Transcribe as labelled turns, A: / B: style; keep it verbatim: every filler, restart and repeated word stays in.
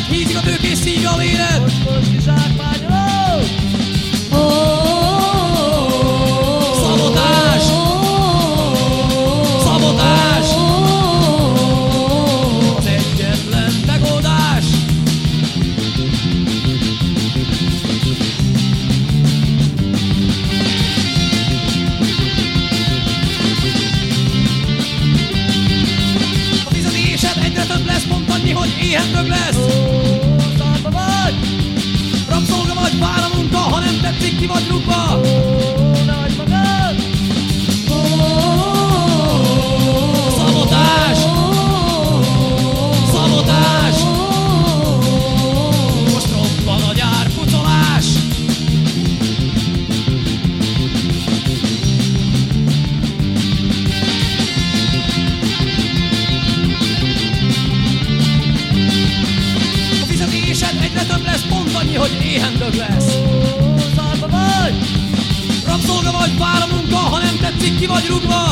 A: hízik a tőkés szívja a véred.
B: Most, most kizsákmányoló!
A: Szabotás! Szabotás! Az egyetlen megoldás! A fizetésed egyre több lesz, pont annyi, hogy éhen dög lesz.
B: Szarba vagy!
A: Rabszolga vagy, vár a munka, ha nem tetszik, ki vagy rúgva.
B: Ne hagyd magad!
A: Szabotás! Szabotás! Most robban a gyár, pucolás! A fizetésed egyre több lesz, pont annyi, hogy éhen dög lesz.
B: Szarba vagy!
A: Rabszolga vagy, vár a munka, ha nem tetszik, ki vagy rúgva.